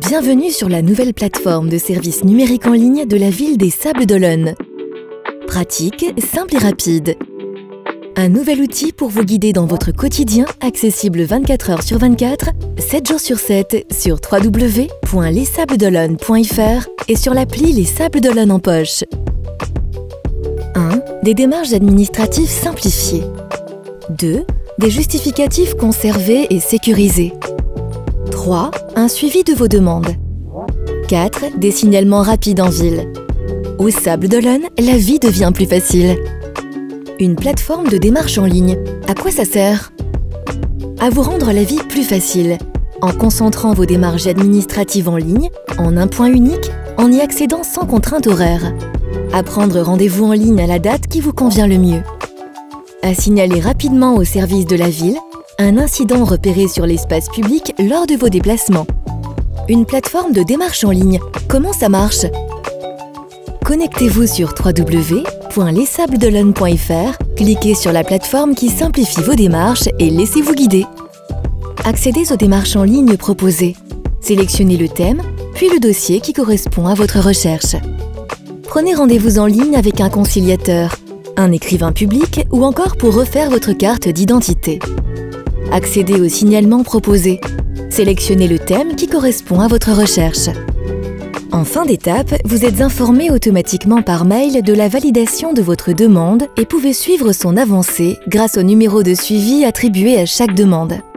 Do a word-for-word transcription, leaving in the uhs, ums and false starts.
Bienvenue sur la nouvelle plateforme de services numériques en ligne de la ville des Sables d'Olonne. Pratique, simple et rapide. Un nouvel outil pour vous guider dans votre quotidien, accessible vingt-quatre heures sur vingt-quatre, sept jours sur sept sur w w w point les sables d'olonne point f r et sur l'appli Les Sables d'Olonne en poche. un. Des démarches administratives simplifiées. deux. Des justificatifs conservés et sécurisés. trois. Un suivi de vos demandes. quatre. Des signalements rapides en ville. Aux Sables d'Olonne, la vie devient plus facile. Une plateforme de démarche en ligne, à quoi ça sert? À vous rendre la vie plus facile, en concentrant vos démarches administratives en ligne, en un point unique, en y accédant sans contrainte horaire. À prendre rendez-vous en ligne à la date qui vous convient le mieux. À signaler rapidement au service de la ville un incident repéré sur l'espace public lors de vos déplacements. Une plateforme de démarche en ligne, comment ça marche? Connectez-vous sur w w w point les sables d'olonne point f r, cliquez sur la plateforme qui simplifie vos démarches et laissez-vous guider. Accédez aux démarches en ligne proposées. Sélectionnez le thème, puis le dossier qui correspond à votre recherche. Prenez rendez-vous en ligne avec un conciliateur, un écrivain public ou encore pour refaire votre carte d'identité. Accédez au signalement proposé. Sélectionnez le thème qui correspond à votre recherche. En fin d'étape, vous êtes informé automatiquement par mail de la validation de votre demande et pouvez suivre son avancée grâce au numéro de suivi attribué à chaque demande.